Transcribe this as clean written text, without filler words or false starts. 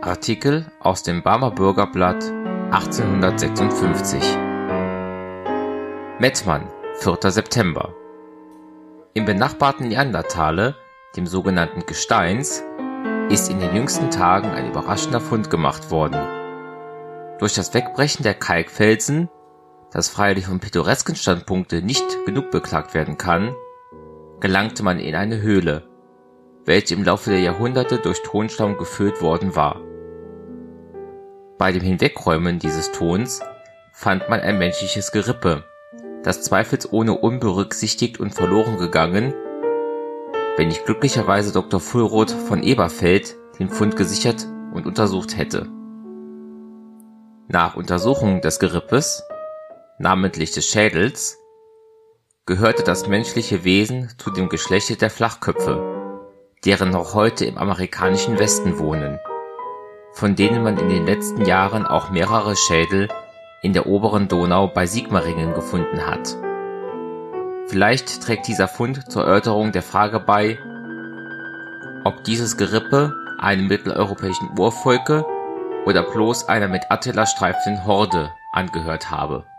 Artikel aus dem Barmer Bürgerblatt 1856. Mettmann, 4. September. Im benachbarten Neanderthale, dem sogenannten Gesteins, ist in den jüngsten Tagen ein überraschender Fund gemacht worden. Durch das Wegbrechen der Kalkfelsen, das freilich vom pittoresken Standpunkte nicht genug beklagt werden kann, gelangte man in eine Höhle, welche im Laufe der Jahrhunderte durch Tonstamm gefüllt worden war. Bei dem Hinwegräumen dieses Tons fand man ein menschliches Gerippe, das zweifelsohne unberücksichtigt und verloren gegangen, wenn nicht glücklicherweise Dr. Fuhlrott von Eberfeld den Fund gesichert und untersucht hätte. Nach Untersuchung des Gerippes, namentlich des Schädels, gehörte das menschliche Wesen zu dem Geschlechte der Flachköpfe, deren noch heute im amerikanischen Westen wohnen, von denen man in den letzten Jahren auch mehrere Schädel in der oberen Donau bei Sigmaringen gefunden hat. Vielleicht trägt dieser Fund zur Erörterung der Frage bei, ob dieses Gerippe einem mitteleuropäischen Urvolke oder bloß einer mit Attila streifenden Horde angehört habe.